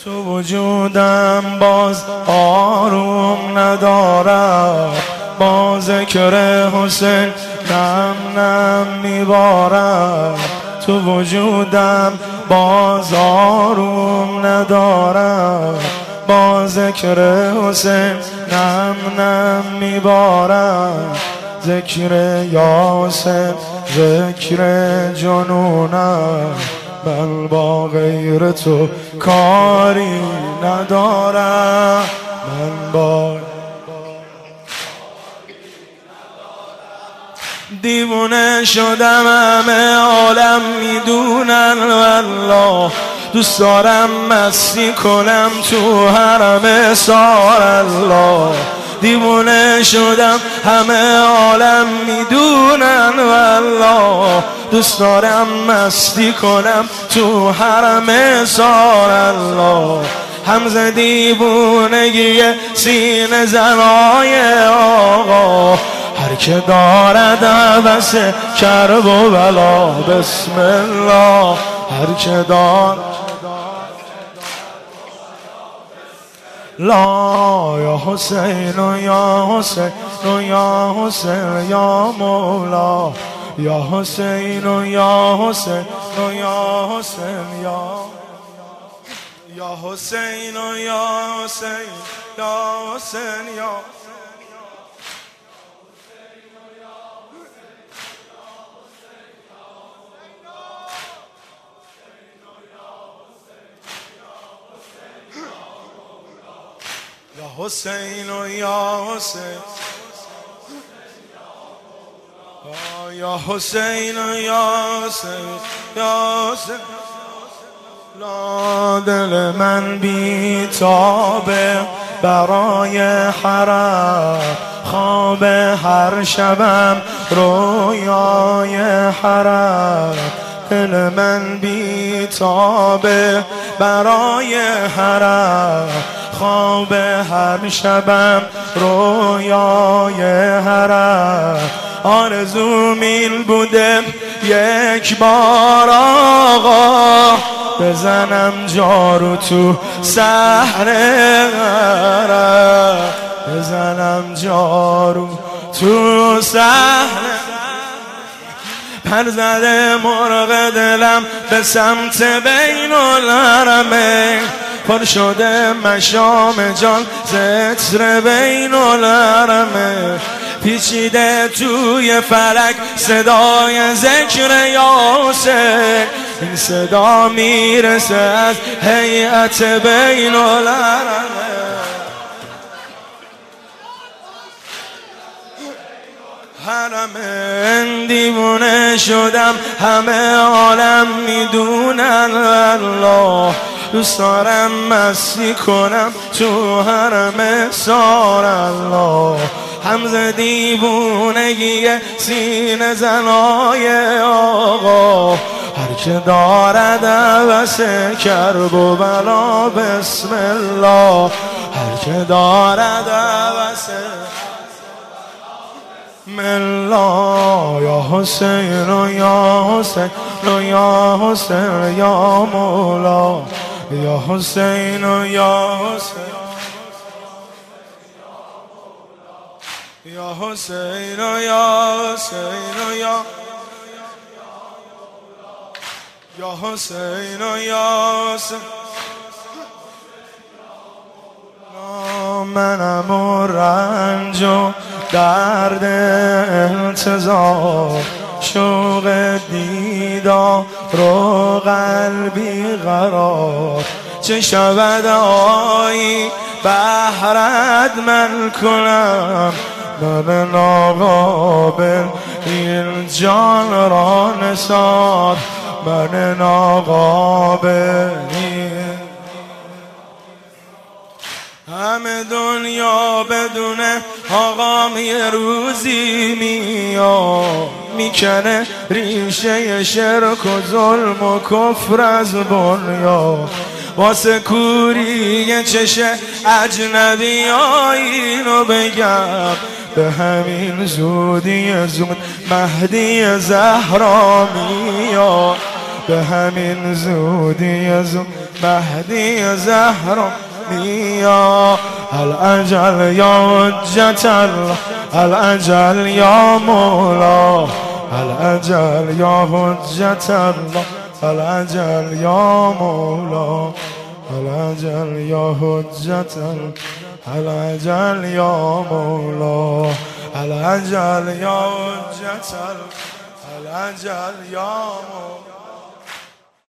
تو وجودم باز آروم ندارم، با ذکر حسین نم نم میبارم. تو وجودم باز آروم ندارم، با ذکر حسین نم نم میبارم. ذکر یاسین ذکر جنونم، من با غیر تو کاری ندارم. من با دیوونه شدم، همه عالم میدونن والله. دوست دارم مستی کنم تو حرم سار الله. دیوونه شدم، همه عالم میدونن والله. دوست دارم مستی کنم تو حرم سار الله. همز دیوونگی سینه زنای آقا، هر که دارد عبس کرب و بلا. بسم الله. هر که دارد لا یا حسین و یا حسین و یا حسین یا مولا. یا حسین و یا حسین و یا حسین یا حسین و یا حسین یا حسین یا حسین و یا حسین یا حسین و یا حسین یا حسین. لا دل من بی تابه برای حرم، خواب هر شبم رویای حرم. دل من بی تابه برای حرم، خواب هر شبم رویای حرم. آرزو میل بوده یک بار آقا، بزنم جارو تو سحر حرم. بزنم جارو تو سحر. پر زده مرغ دلم به سمت بین الحرمین، پر شده مشام جان زتر بین الحرمین. پیچیده توی فلک صدای ذکر یاسین، این صدا میرسه از هیئت بین الحرمین. حرمین دیوونه شدم، همه عالم میدونن والله. دوست دارم مستی کنم تو حرم سار الله. همز دیوونگی سینه زنای آقا، هر که دارد عبس کرب و بلا. بسم الله. هر که دارد عبس ملا. یا حسین و یا حسین و یا حسین یا مولا. یا حسین و یا حسین یا حسین و یا حسین و یا حسین و یا حسین. منم و رنج و درد انتظار، شوق دیدار رو قلبی قرار. چه شود آیی بهرت من کنم، من ناقابل این جان را نثار. من ناقابل همه دنیا بدونه آقام یه روزی میکنه ریشه شرک و ظلم و کفر از بنیا. واسه کوری چشه اجنبی اینو بگم، به همین زودی زود مهدی زهرا میاد. به همین زودی زود مهدی زهرا میا الأجل یا حجت الله الأجل یا مولا الأجل یا حجت الله الأجل یا مولا الأجل یا حجت الله الأجل یا مولا الأجل یا حجت الله الأجل یا مولا